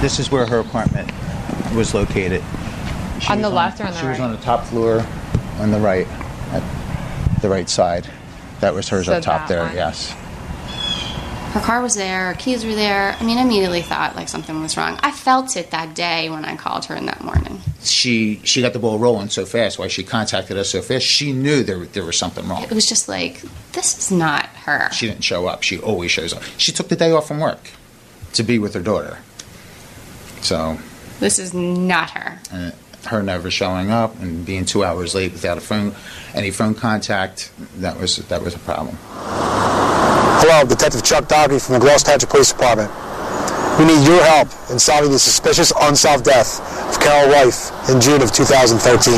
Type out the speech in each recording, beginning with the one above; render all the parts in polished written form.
This is where her apartment was located. On the left or on the right? She was on the top floor on the right, at the right side. That was hers So up top that there, one. yes. Her car was there, her keys were there. I mean, I immediately thought like something was wrong. I felt it that day when I called her in that morning. She got the ball rolling so fast, why she contacted us so fast. She knew there was something wrong. It was just like, this is not her. She didn't show up. She always shows up. She took the day off from work to be with her daughter. So... This is not her. Her never showing up and being 2 hours late without any phone contact, that was a problem. Hello, Detective Chuck Doggy from the Gloucester Township Police Department. We need your help in solving the suspicious unsolved death of Carol Rife in June of 2013.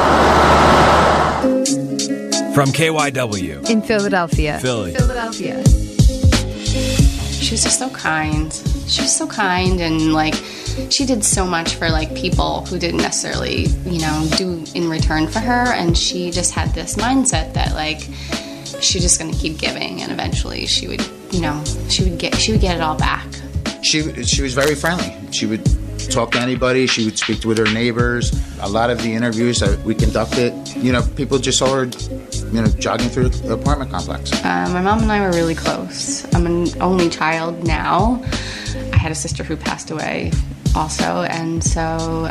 From KYW. In Philadelphia. Philadelphia. She was just so kind. She was so kind, and like she did so much for like people who didn't necessarily, do in return for her, and she just had this mindset that like she's just going to keep giving, and eventually she would get it all back. She was very friendly. She would talk to anybody. She would speak with her neighbors. A lot of the interviews that we conducted, people just saw her, jogging through the apartment complex. My mom and I were really close. I'm an only child now. I had a sister who passed away also, and so,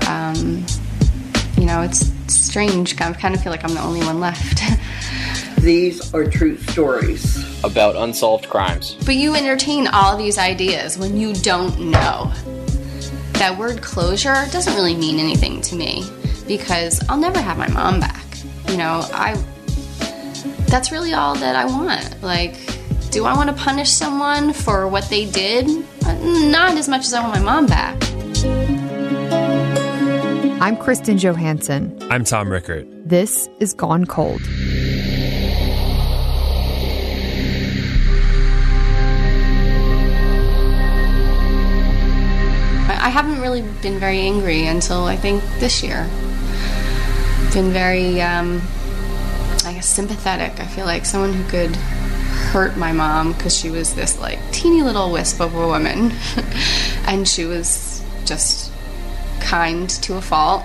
it's strange. I kind of feel like I'm the only one left. These are true stories about unsolved crimes. But you entertain all these ideas when you don't know. That word closure doesn't really mean anything to me because I'll never have my mom back. That's really all that I want. Like, do I want to punish someone for what they did? Not as much as I want my mom back. I'm Kristen Johansson. I'm Tom Rickert. This is Gone Cold. I haven't really been very angry until I think this year. Been very, sympathetic. I feel like someone who could hurt my mom because she was this like teeny little wisp of a woman and she was just kind to a fault.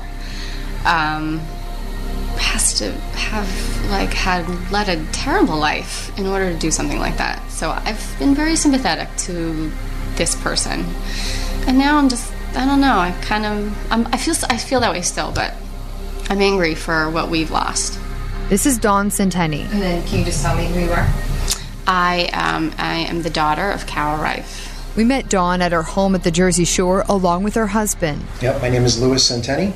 Has to have led a terrible life in order to do something like that. So I've been very sympathetic to this person. And now I don't know, I feel that way still, but I'm angry for what we've lost. This is Dawn Centenni. And then can you just tell me who you are? I am the daughter of Carol Rife. We met Dawn at her home at the Jersey Shore along with her husband. Yep, my name is Louis Centenni,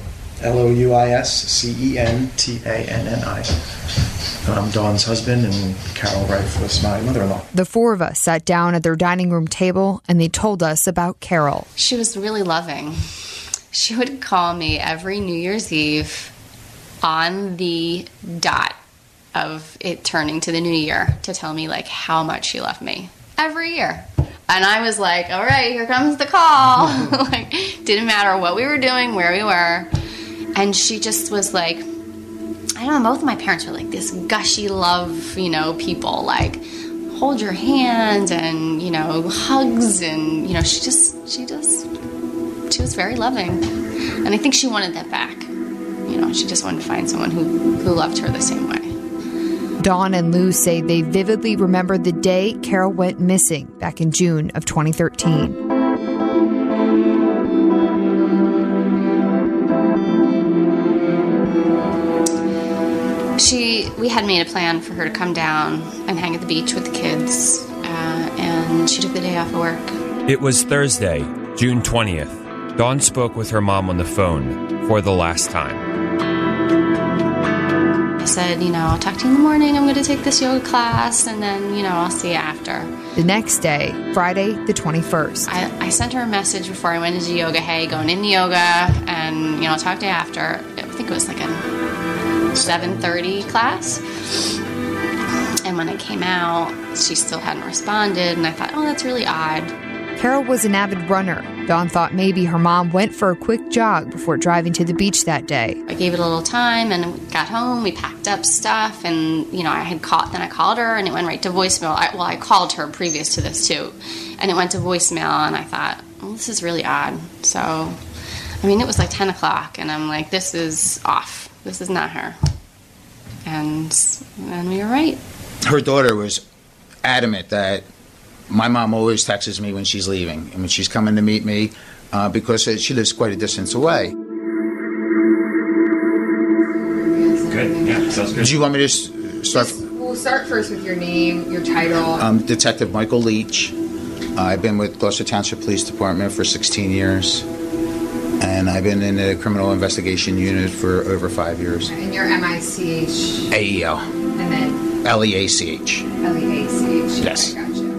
Louiscentanni. I'm Dawn's husband, and Carol Rife was my mother-in-law. The four of us sat down at their dining room table, and they told us about Carol. She was really loving. She would call me every New Year's Eve on the dot of it turning to the new year to tell me, like, how much she loved me. Every year. And I was like, all right, here comes the call. Like, didn't matter what we were doing, where we were. And she just was like, I don't know, both of my parents were like this gushy love, people, like hold your hand and, hugs and, she was very loving. And I think she wanted that back. She just wanted to find someone who loved her the same way. Dawn and Lou say they vividly remember the day Carol went missing back in June of 2013. We had made a plan for her to come down and hang at the beach with the kids, and she took the day off of work. It was Thursday, June 20th. Dawn spoke with her mom on the phone for the last time. I said, I'll talk to you in the morning. I'm going to take this yoga class, and then, I'll see you after. The next day, Friday the 21st. I sent her a message before I went into yoga. Hey, going into yoga, and, I'll talk to you after. I think it was like a 7:30 class. And when I came out, she still hadn't responded, and I thought, oh, that's really odd. Carol was an avid runner. Dawn thought maybe her mom went for a quick jog before driving to the beach that day. I gave it a little time, and we got home, we packed up stuff, and, I called her, and it went right to voicemail. I called her previous to this, too, and it went to voicemail, and I thought, well, this is really odd. So, I mean, it was like 10 o'clock, and I'm like, this is off. This is not her. And we were right. Her daughter was adamant that my mom always texts me when she's leaving and when she's coming to meet me because she lives quite a distance away. Good. Yeah, sounds good. Do you want me to start? We'll start first with your name, your title. Detective Michael Leach. I've been with Gloucester Township Police Department for 16 years. And I've been in the criminal investigation unit for over 5 years. And you're MICH? AEL. And then? LEACH. LEACH. Yes. I gotcha.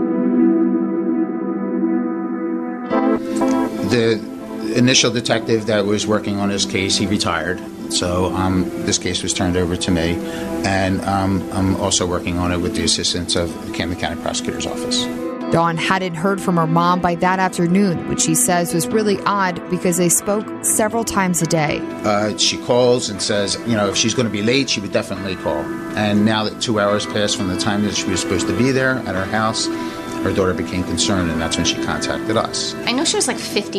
The initial detective that was working on this case, he retired. So this case was turned over to me. And I'm also working on it with the assistance of the Camden County Prosecutor's Office. Dawn hadn't heard from her mom by that afternoon, which she says was really odd because they spoke several times a day. She calls and says, if she's going to be late, she would definitely call. And now that 2 hours passed from the time that she was supposed to be there at her house, her daughter became concerned, and that's when she contacted us. I know she was like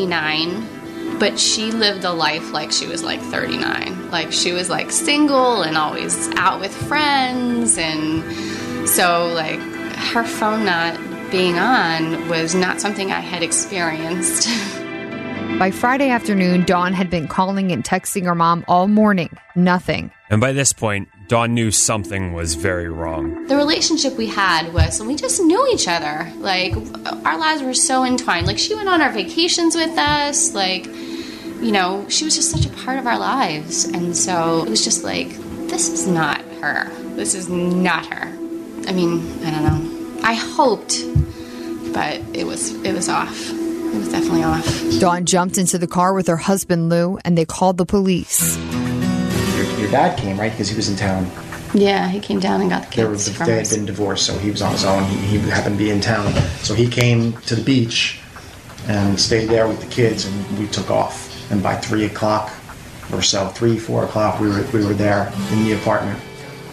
59, but she lived a life like she was like 39. Like she was like single and always out with friends, and so like her phone not being on was not something I had experienced. By Friday afternoon, Dawn had been calling and texting her mom all morning. Nothing. And by this point, Dawn knew something was very wrong. The relationship we had was, we just knew each other. Like, our lives were so entwined. Like, she went on our vacations with us. Like, she was just such a part of our lives. And so it was just like, this is not her. This is not her. I mean, I don't know. I hoped, but it was off. It was definitely off. Dawn jumped into the car with her husband, Lou, and they called the police. Your dad came, right? Because he was in town. Yeah, he came down and got the kids from They had us. been divorced, so he was on his own. He happened to be in town. So he came to the beach and stayed there with the kids, and we took off. And by 3 o'clock or so, 4 o'clock, we were there in the apartment.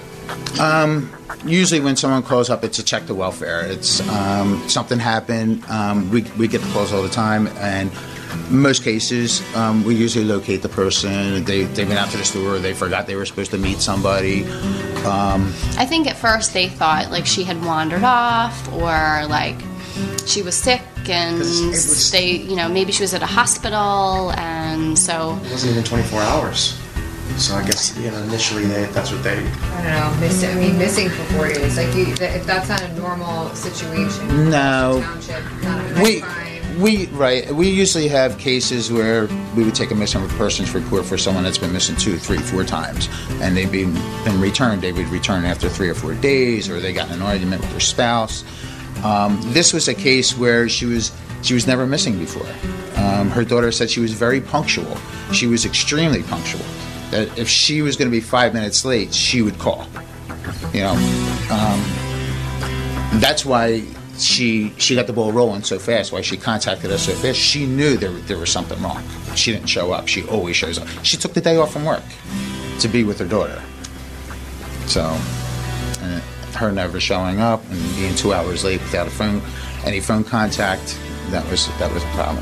Usually when someone calls up, it's to check the welfare. It's something happened. We get the calls all the time, and in most cases, we usually locate the person. They've been out to the store. They forgot they were supposed to meet somebody. I think at first they thought like she had wandered off, or like she was sick, and maybe she was at a hospital, and so it wasn't even 24 hours. So I guess initially that's what they. I don't know. Missing for 4 days. Like if that's not a normal situation. No. Township, not a crime. We usually have cases where we would take a missing persons report for someone that's been missing 2, 3, 4 times, and they've been returned. They would return after 3 or 4 days, or they got in an argument with their spouse. This was a case where she was never missing before. Her daughter said she was very punctual. She was extremely punctual. That if she was going to be 5 minutes late, she would call. That's why she got the ball rolling so fast, why she contacted us so fast. She knew there was something wrong. She didn't show up. She always shows up. She took the day off from work to be with her daughter. So, and her never showing up and being 2 hours late without any phone contact, that was a problem.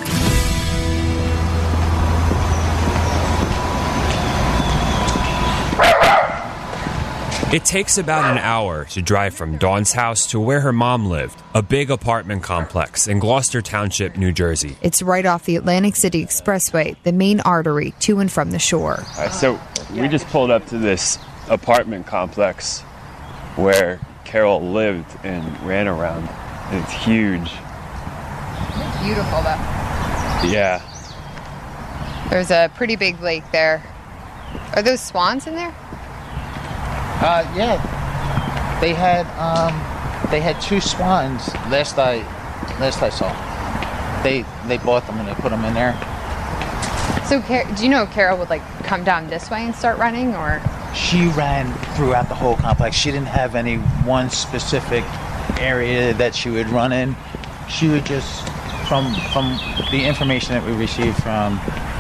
It takes about an hour to drive from Dawn's house to where her mom lived, a big apartment complex in Gloucester Township, New Jersey. It's right off the Atlantic City Expressway, the main artery to and from the shore. So we just pulled up to this apartment complex where Carol lived and ran around. And it's huge. It's beautiful, though. Yeah. There's a pretty big lake there. Are those swans in there? Yeah. They had 2 swans last I saw. They bought them and they put them in there. So do you know if Carol would come down this way and start running, or? She ran throughout the whole complex. She didn't have any one specific area that she would run in. She would just, from the information that we received from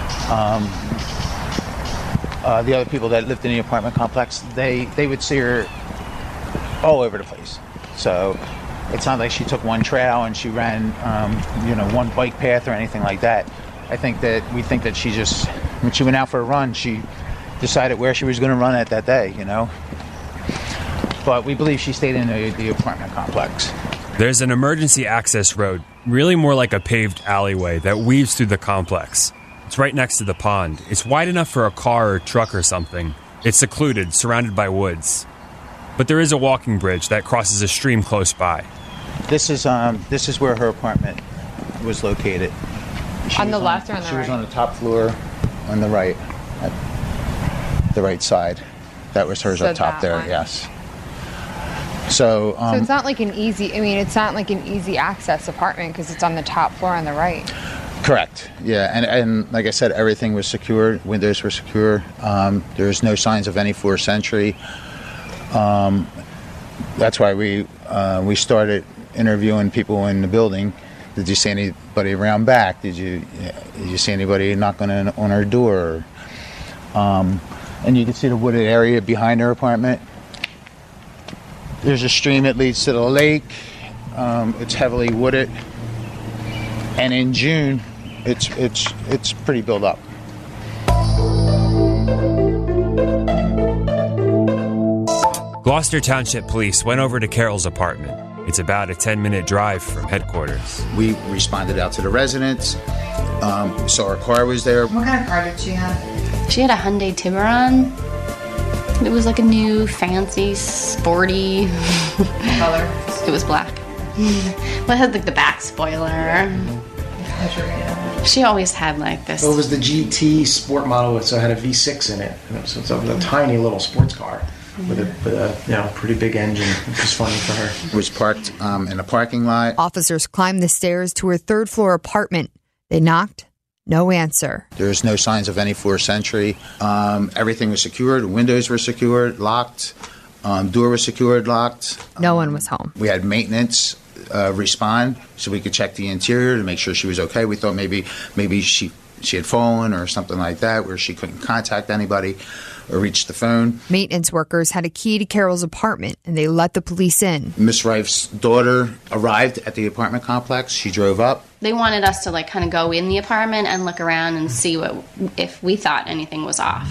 the other people that lived in the apartment complex, they would see her all over the place. So It's not like she took one trail and she ran, one bike path or anything like that. We think that she just, when she went out for a run, she decided where she was going to run at that day, But we believe she stayed in the apartment complex. There's an emergency access road, really more like a paved alleyway that weaves through the complex. It's right next to the pond. It's wide enough for a car or truck or something. It's secluded, surrounded by woods. But there is a walking bridge that crosses a stream close by. This is where her apartment was located. On the left or on the right? She was on the top floor on the right, at the right side. That was hers up top there, yes. So it's not like an easy, it's not like an easy access apartment because it's on the top floor on the right. Correct. Yeah, and like I said, everything was secure. Windows were secure. There's no signs of any forced entry. That's why we started interviewing people in the building. Did you see anybody around back? Did you see anybody knocking on her door? And you can see the wooded area behind her apartment. There's a stream that leads to the lake. It's heavily wooded, and in June, it's pretty built up. Gloucester Township Police went over to Carol's apartment. It's about a 10-minute drive from headquarters. We responded out to the residents. Saw her car was there. What kind of car did she have? She had a Hyundai Tiburon. It was like a new, fancy, sporty color. It was black. Well, it had like the back spoiler. She always had like this. Well, it was the GT sport model, so it had a V6 in it. So it's a tiny little sports car with a pretty big engine, which was funny for her. It was parked in a parking lot. Officers climbed the stairs to her third-floor apartment. They knocked. No answer. There's no signs of any forced entry. Everything was secured. Windows were secured, locked. Door was secured, locked. No one was home. We had maintenance respond so we could check the interior to make sure she was okay. We thought maybe she had fallen or something like that, where she couldn't contact anybody or reach the phone. Maintenance workers had a key to Carol's apartment, and they let the police in. Miss Rife's daughter arrived at the apartment complex. She drove up. They wanted us to kind of go in the apartment and look around and see if we thought anything was off.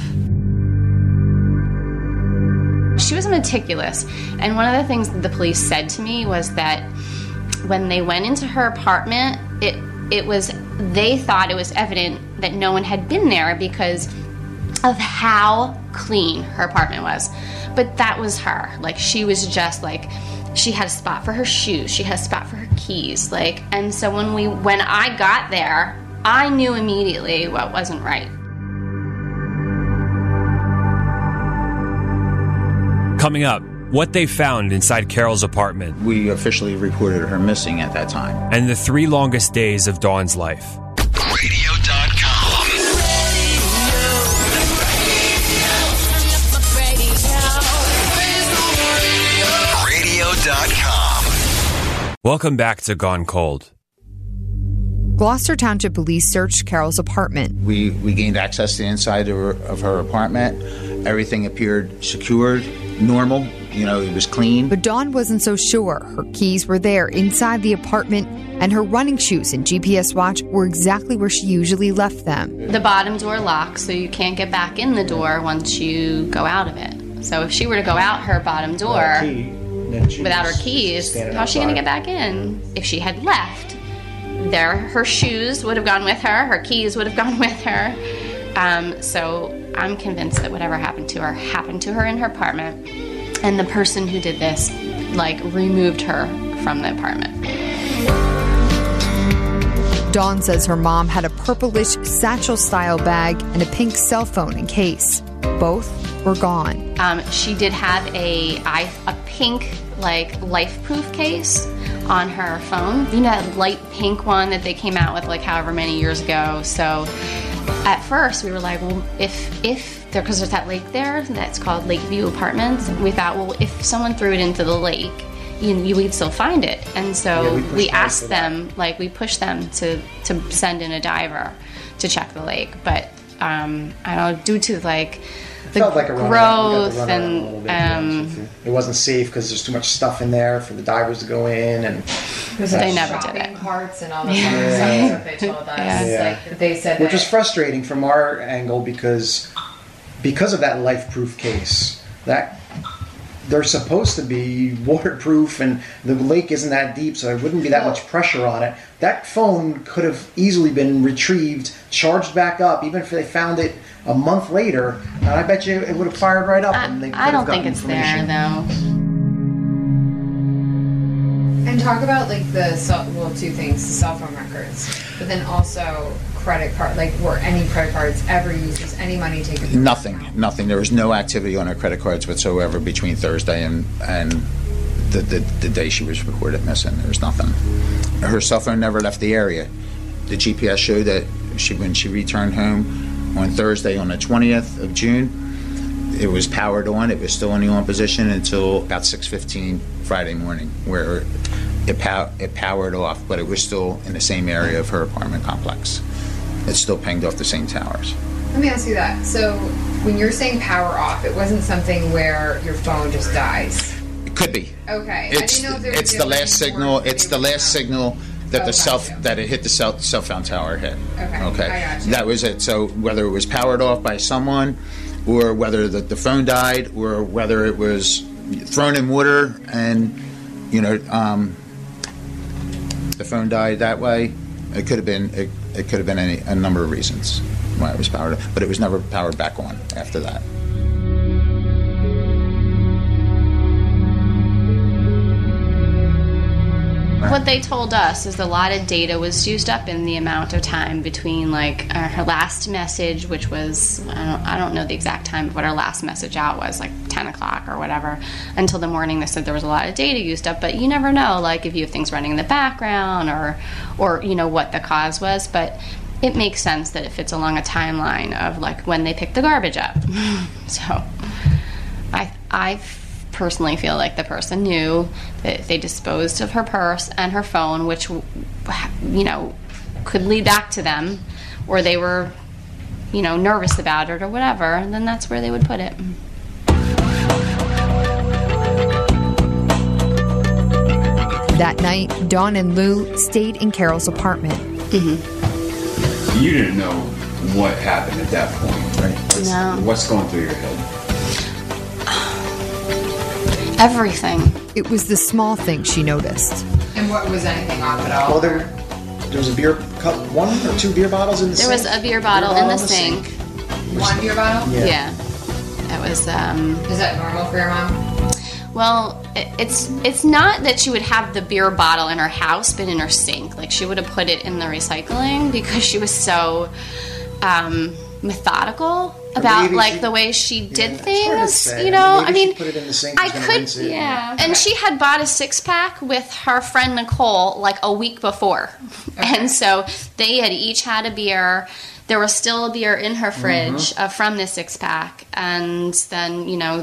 She was meticulous, and one of the things that the police said to me was that when they went into her apartment, they thought it was evident that no one had been there because of how clean her apartment was. But that was her. She was just she had a spot for her shoes, she had a spot for her keys, and so when I got there, I knew immediately what wasn't right. Coming up, what they found inside Carol's apartment. We officially reported her missing at that time. And the 3 longest days of Dawn's life. Radio.com. Radio.com. Welcome back to Gone Cold. Gloucester Township Police searched Carol's apartment. We gained access to the inside of her apartment. Everything appeared secured, normal. It was clean. But Dawn wasn't so sure. Her keys were there inside the apartment, and her running shoes and GPS watch were exactly where she usually left them. The bottom door locks, so you can't get back in the door once you go out of it. So if she were to go out her bottom door without her keys, how's she going to get back in? If she had left, her shoes would have gone with her keys would have gone with her. So I'm convinced that whatever happened to her in her apartment, and the person who did this, removed her from the apartment. Dawn says her mom had a purplish satchel-style bag and a pink cell phone and case. Both were gone. She did have a pink, life-proof case on her phone. That light pink one that they came out with, however many years ago. So at first we were like, well, if because there's that lake there that's called Lakeview Apartments, we thought, well, if someone threw it into the lake, we'd still find it. And so we asked them, we pushed them to send in a diver to check the lake. But I don't know, due to felt like a run growth around. and We got to run around a little bit, it wasn't safe because there's too much stuff in there for the divers to go in, and they never did shopping it. carts and all the stuff that they told us. Yeah. Like they said, which that was frustrating from our angle because of that life-proof case. That they're supposed to be waterproof, and the lake isn't that deep, so there wouldn't be that much pressure on it. That phone could have easily been retrieved, charged back up, even if they found it a month later, and I bet you it would have fired right up. And they could I don't have think gotten it's information. there though. and talk about like two things: the cell phone records, but then also credit card. Like, were any credit cards ever used? Was any money taken from Nothing. There was no activity on her credit cards whatsoever between Thursday and the day she was reported missing. There was nothing. Her cell phone never left the area. The GPS showed that when she returned home on Thursday on the 20th of June, it was powered on. It was still in the on position until about 6:15 Friday morning, where it powered off, but it was still in the same area of her apartment complex. It still pinged off the same towers. Let me ask you that. So, when you're saying power off, it wasn't something where your phone just dies. It could be. Okay. It's the last signal. It's the last signal that that it hit the cell phone tower hit. Okay. I got you. That was it. So whether it was powered off by someone, or whether the phone died, or whether it was thrown in water and the phone died that way, it could have been a number of reasons why it was powered off, but it was never powered back on after that. What they told us is a lot of data was used up in the amount of time between like her last message, which was, I don't know the exact time of what her last message out was, like 10 o'clock or whatever, until the morning. They said there was a lot of data used up, but you never know, like if you have things running in the background or what the cause was. But it makes sense that it fits along a timeline of like when they picked the garbage up. So I personally feel like the person knew that they disposed of her purse and her phone, which could lead back to them, or they were nervous about it or whatever, and then that's where they would put it. That night, Dawn and Lou stayed in Carol's apartment. Mm-hmm. You didn't know what happened at that point, right? No. What's going through your head? Everything. It was the small things she noticed. And what was anything off at all? Well, there was a beer cup, 1 or 2 beer bottles in the sink. There was a beer bottle in the sink. One beer bottle? Yeah. That was. Is that normal for your mom? Well, it's not that she would have the beer bottle in her house, but in her sink. Like she would have put it in the recycling because she was so methodical about like the way she did things. I mean, put it in the sink, I could, And she had bought a 6-pack with her friend Nicole like a week before, and so they had each had a beer. There was still a beer in her fridge from the 6-pack, and then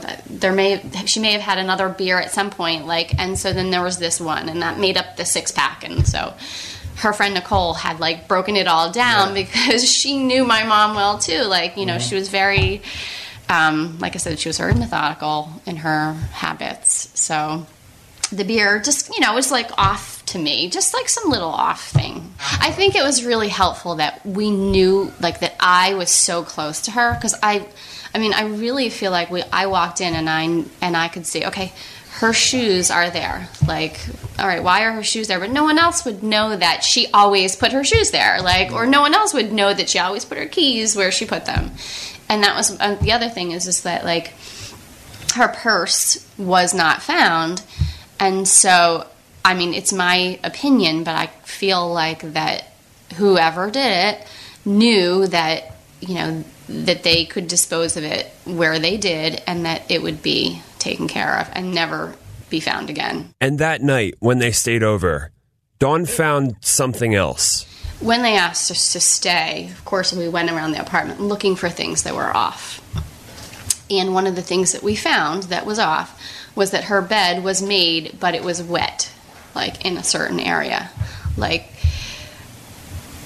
she may have had another beer at some point, and so then there was this one, and that made up the 6-pack, and so her friend Nicole had like broken it all down because she knew my mom well too. She was very, like I said, she was very methodical in her habits. So the beer just, was like off to me, just like some little off thing. I think it was really helpful that we knew that I was so close to her, because I really feel like I walked in and I could see, okay, her shoes are there. All right, why are her shoes there? But no one else would know that she always put her shoes there. Or no one else would know that she always put her keys where she put them. And that was the other thing is that her purse was not found. And so, it's my opinion, but I feel like that whoever did it knew that, that they could dispose of it where they did, and that it would be taken care of and never be found again. And that night, when they stayed over, Dawn found something else. When they asked us to stay, of course, we went around the apartment looking for things that were off. And one of the things that we found that was off was that her bed was made, but it was wet, in a certain area.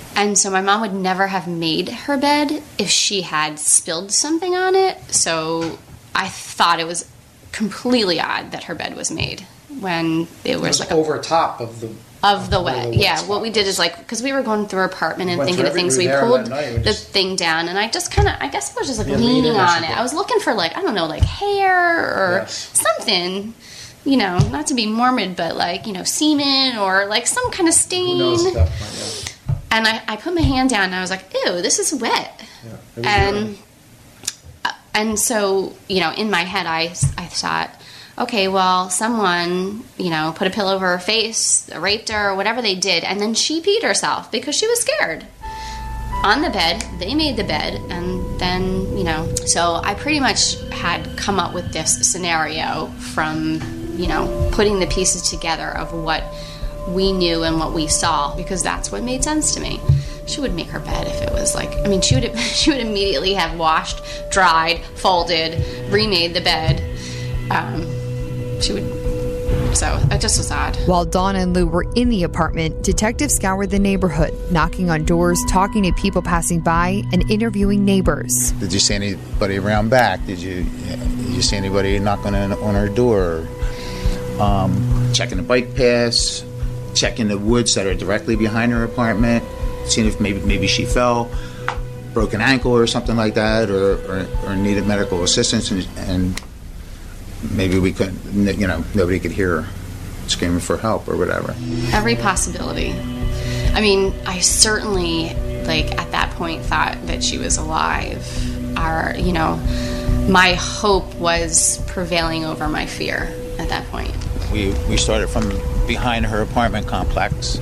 And so my mom would never have made her bed if she had spilled something on it. So I thought it was completely odd that her bed was made when it was like over top of the wet. Yeah, what we did is like, because we were going through our apartment and thinking of things, we pulled the thing down, and I just kind of, I guess I was just like leaning on it. I was looking for like, I don't know, like hair or something, you know, not to be morbid, but like, you know, semen or like some kind of stain. Who knows at that point, yeah. And I put my hand down and I was like, ew, this is wet. Yeah, and so, you know, in my head, I thought, okay, well, someone, you know, put a pillow over her face, raped her, or whatever they did, and then she peed herself because she was scared. On the bed, they made the bed, and then, you know, so I pretty much had come up with this scenario from, you know, putting the pieces together of what we knew and what we saw, because that's what made sense to me. She would make her bed if it was like, I mean, she would immediately have washed, dried, folded, remade the bed. She would, so it just was odd. While Dawn and Lou were in the apartment, detectives scoured the neighborhood, knocking on doors, talking to people passing by, and interviewing neighbors. Did you see anybody around back? Did you see anybody knock on her door? Checking the bike paths, checking the woods that are directly behind her apartment, seeing if maybe she fell, broken ankle or something like that, or needed medical assistance, and maybe we couldn't, you know, nobody could hear her screaming for help or whatever. Every possibility. I mean, I certainly, like, at that point thought that she was alive. You know, my hope was prevailing over my fear at that point. We started from behind her apartment complex,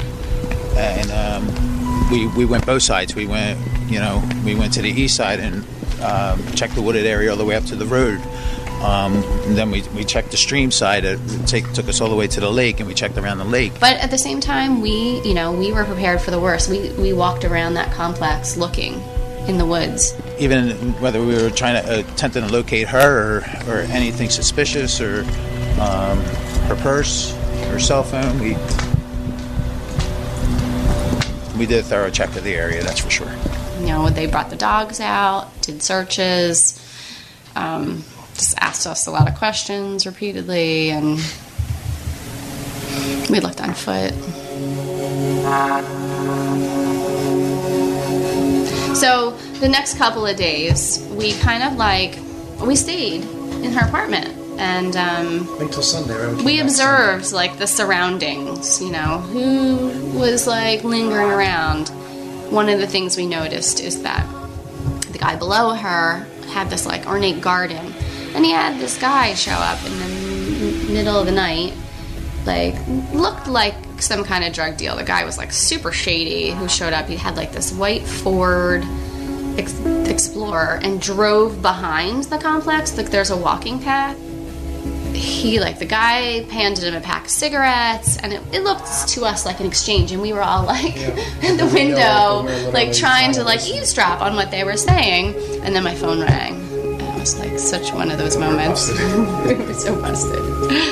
and we went both sides. We went to the east side and checked the wooded area all the way up to the road. And then we checked the stream side. It took us all the way to the lake, and we checked around the lake. But at the same time, we were prepared for the worst. We walked around that complex looking in the woods. Even whether we were attempting to locate her or anything suspicious, or her purse, her cell phone, we did a thorough check of the area, that's for sure. You know, they brought the dogs out, did searches, just asked us a lot of questions repeatedly, and we looked on foot. So the next couple of days, we kind of we stayed in her apartment. And until Sunday, right? We observed like the surroundings, you know, who was like lingering around. One of the things we noticed is that the guy below her had this like ornate garden, and he had this guy show up in the middle of the night, like looked like some kind of drug deal. The guy was like super shady who showed up. He had like this white Ford Explorer and drove behind the complex. Like there's a walking path. The guy handed him a pack of cigarettes, and it looked to us like an exchange, and we were all like in the window, like trying to like eavesdrop on what they were saying, and then my phone rang, and it was like such one of those moments. We were so busted.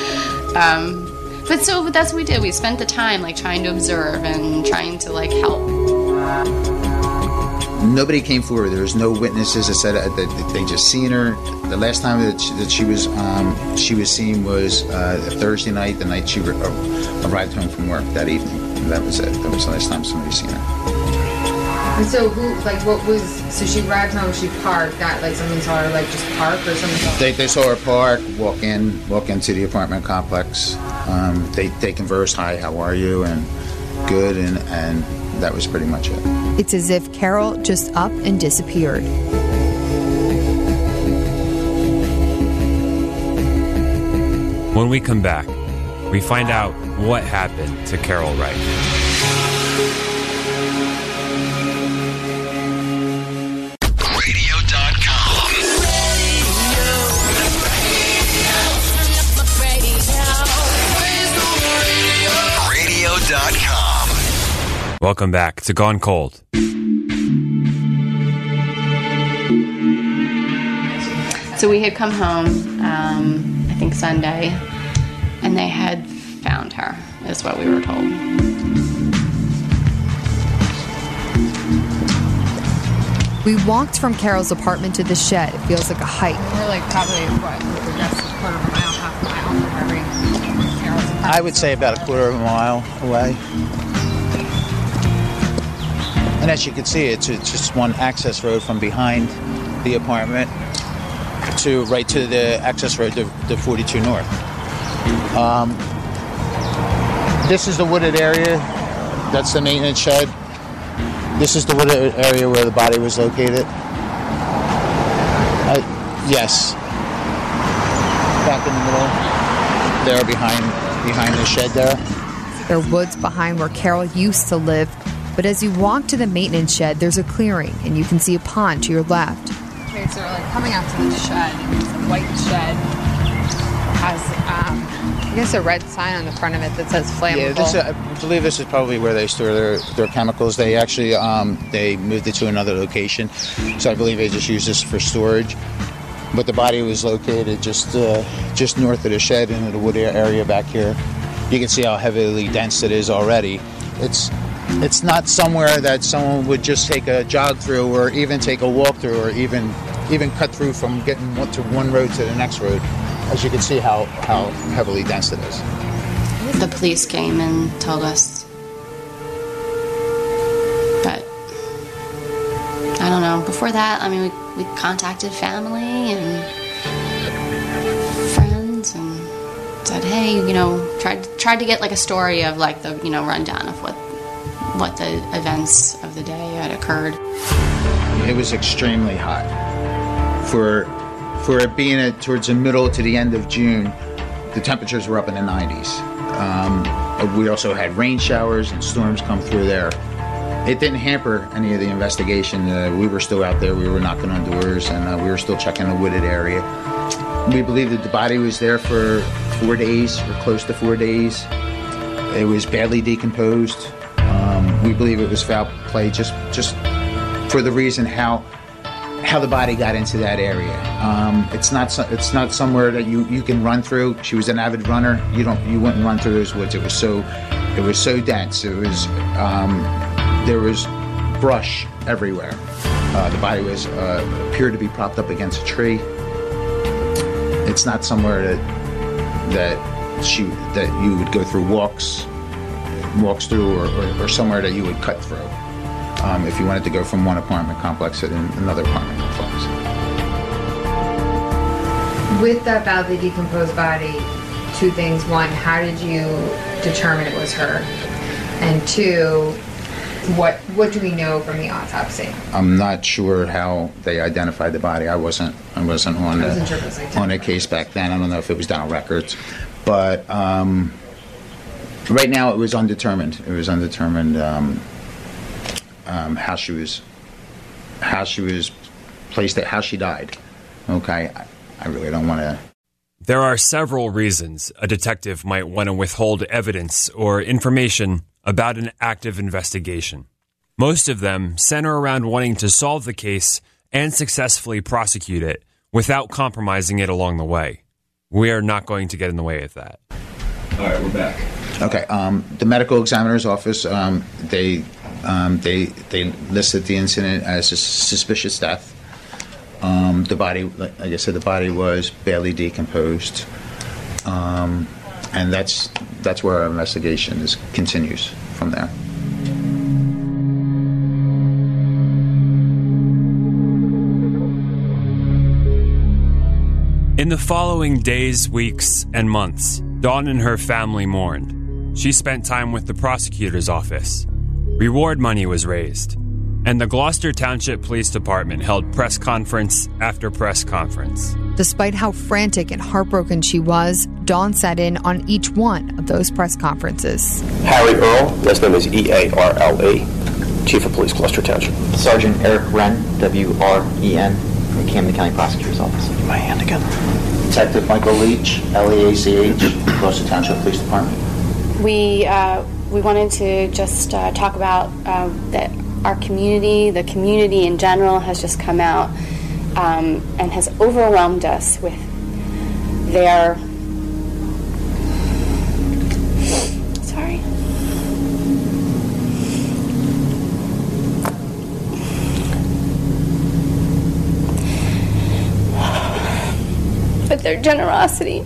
But that's what we did. We spent the time like trying to observe and trying to like help. Nobody came forward. There was no witnesses that said that they just seen her. The last time that she was seen was Thursday night, the night she arrived home from work that evening. And that was it. That was the last time somebody seen her. And so so she arrived home, she parked, that like someone saw her like just park, or someone saw her? They saw her park, walk into the apartment complex. They conversed, hi, how are you, and good, and that was pretty much it. It's as if Carol just up and disappeared. When we come back, we find out what happened to Carol Wright. Radio.com. Radio.com. Welcome back to Gone Cold. So we had come home, I think Sunday, and they had found her, is what we were told. We walked from Carol's apartment to the shed. It feels like a hike. We're like probably, that's a quarter of a mile, half a mile from where Carol's apartment. I would say about a quarter of a mile away. And as you can see, it's just one access road from behind the apartment to right to the access road to 42 North. This is the wooded area. That's the maintenance shed. This is the wooded area where the body was located. Yes. Back in the middle. There behind the shed there. There are woods behind where Carol used to live, but as you walk to the maintenance shed, there's a clearing and you can see a pond to your left. Okay, so we're like coming out to the shed. It's a white shed. Has I guess a red sign on the front of it that says flammable. Yeah, I believe this is probably where they store their chemicals. They actually they moved it to another location, so I believe they just use this for storage. But the body was located just north of the shed in the wood area back here. You can see how heavily dense it is already. It's not somewhere that someone would just take a jog through, or even take a walk through, or even cut through from getting to one road to the next road. As you can see how heavily dense it is. The police came and told us. But I don't know. Before that, I mean, we contacted family and friends and said, hey, tried to get like a story of like the rundown of what the events of the day had occurred. It was extremely hot for it being towards the middle to the end of June. The temperatures were up in the 90s. We also had rain showers and storms come through there. It didn't hamper any of the investigation. We were still out there. We were knocking on doors, and we were still checking the wooded area. We believe that the body was there for 4 days, or close to 4 days. It was badly decomposed. We believe it was foul play, just for the reason how the body got into that area. It's not somewhere that you can run through. She was an avid runner. You wouldn't run through those woods. It was so dense. There was brush everywhere. The body appeared to be propped up against a tree. It's not somewhere that you would go through walks through, or somewhere that you would cut through. If you wanted to go from one apartment complex to another apartment complex. With that badly decomposed body, two things. One, how did you determine it was her? And two, what do we know from the autopsy? I'm not sure how they identified the body. I wasn't on a case back then. I don't know if it was down on records. But right now it was undetermined. It was undetermined how she was placed, how she died. Okay, I really don't want to. There are several reasons a detective might want to withhold evidence or information about an active investigation. Most of them center around wanting to solve the case and successfully prosecute it without compromising it along the way. We are not going to get in the way of that. All right, we're back. Okay, the medical examiner's office, they listed the incident as a suspicious death. The body, like I said, the body was badly decomposed, and that's where our investigation continues from there. In the following days, weeks, and months, Dawn and her family mourned. She spent time with the prosecutor's office. Reward money was raised, and the Gloucester Township Police Department held press conference after press conference. Despite how frantic and heartbroken she was, Dawn sat in on each one of those press conferences. Harry Earle, last name is E-A-R-L-E, Chief of Police, Gloucester Township. Sergeant Eric Wren, W-R-E-N, from the Camden County Prosecutor's Office. My hand again. Detective Michael Leach, L-E-A-C-H, Gloucester Township Police Department. We wanted to just talk about that our community, the community in general, has just come out and has overwhelmed us with their their generosity.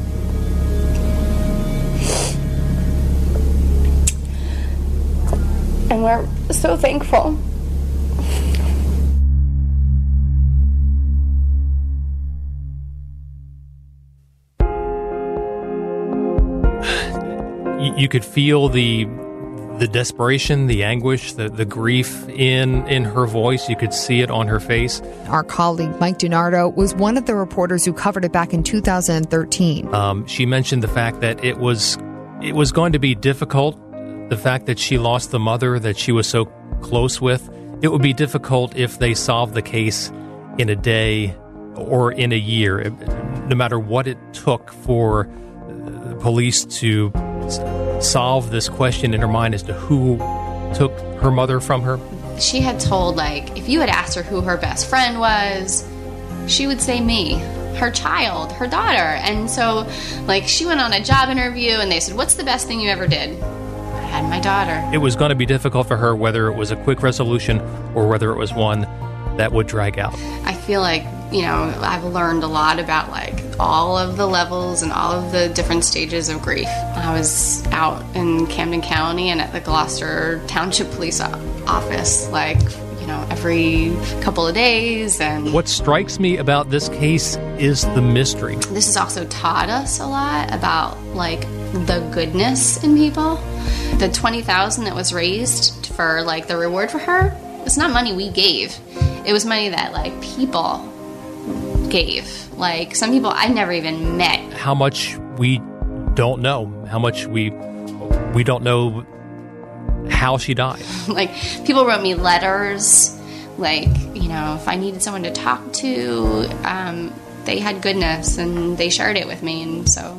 And we're so thankful. You could feel the desperation, the anguish, the grief in her voice. You could see it on her face. Our colleague Mike DiNardo was one of the reporters who covered it back in 2013. She mentioned the fact that it was going to be difficult. The fact that she lost the mother that she was so close with. It would be difficult if they solved the case in a day or in a year, no matter what it took for the police to solve this question in her mind as to who took her mother from her. She had told, like, if you had asked her who her best friend was, she would say me, her child, her daughter. And so, like, she went on a job interview and they said, what's the best thing you ever did? I had my daughter. It was going to be difficult for her, whether it was a quick resolution or whether it was one that would drag out. I feel like, you know, I've learned a lot about, like, all of the levels and all of the different stages of grief. I was out in Camden County and at the Gloucester Township Police Office, like, you know, every couple of days. And what strikes me about this case is the mystery. This has also taught us a lot about, like, the goodness in people. The $20,000 that was raised for, like, the reward for her, it's not money we gave. It was money that, like, people gave. Like, some people I never even met. How much we don't know. How much we don't know how she died. Like, people wrote me letters. Like, you know, if I needed someone to talk to, they had goodness and they shared it with me. And so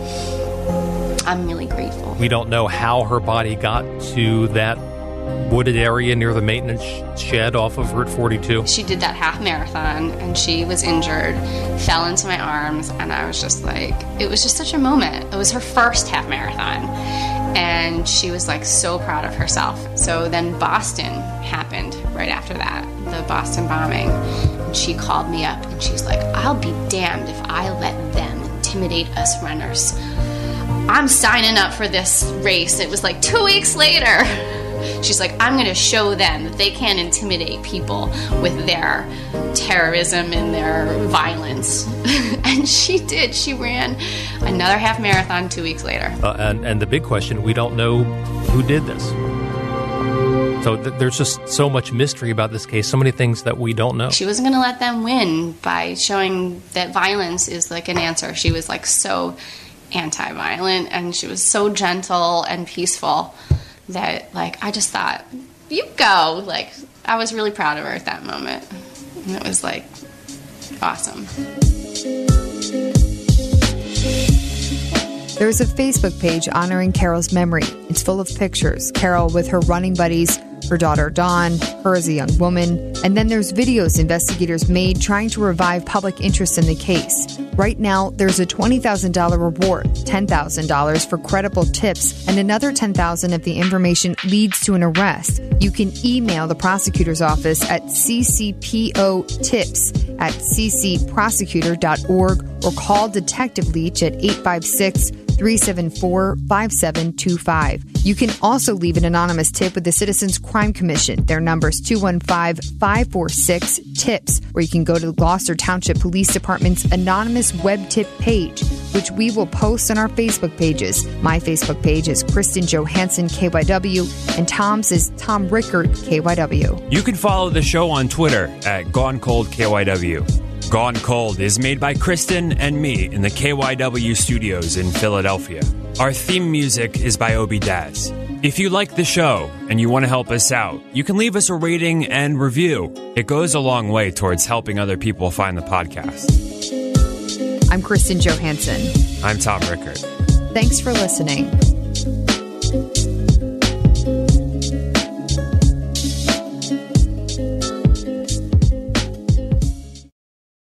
I'm really grateful. We don't know how her body got to that wooded area near the maintenance shed off of Route 42. She did that half marathon and she was injured, fell into my arms, and I was just like, it was just such a moment. It was her first half marathon and she was like so proud of herself. So then Boston happened right after that, the Boston bombing, and she called me up and she's like, I'll be damned if I let them intimidate us runners. I'm signing up for this race. It was like 2 weeks later. She's like, I'm going to show them that they can't intimidate people with their terrorism and their violence. And she did. She ran another half marathon 2 weeks later. And the big question, we don't know who did this. So there's just so much mystery about this case, so many things that we don't know. She wasn't going to let them win by showing that violence is like an answer. She was like so anti-violent and she was so gentle and peaceful that, like, I just thought, you go. Like, I was really proud of her at that moment. And it was, like, awesome. There's a Facebook page honoring Carol's memory. It's full of pictures. Carol with her running buddies, her daughter Dawn, her as a young woman, and then there's videos investigators made trying to revive public interest in the case. Right now, there's a $20,000 reward, $10,000 for credible tips, and another $10,000 if the information leads to an arrest. You can email the prosecutor's office at ccpotips@ccprosecutor.org or call Detective Leach at 856-374-5725. You can also leave an anonymous tip with the Citizens Crime Commission. Their number is 215-546-TIPS, or you can go to the Gloucester Township Police Department's anonymous web tip page, which we will post on our Facebook pages. My Facebook page is Kristen Johansson, KYW, and Tom's is Tom Rickard, KYW. You can follow the show on Twitter at Gone Cold KYW. Gone Cold is made by Kristen and me in the KYW studios in Philadelphia. Our theme music is by Obi Daz. If you like the show and you want to help us out, you can leave us a rating and review. It goes a long way towards helping other people find the podcast. I'm Kristen Johansson. I'm Tom Rickard. Thanks for listening.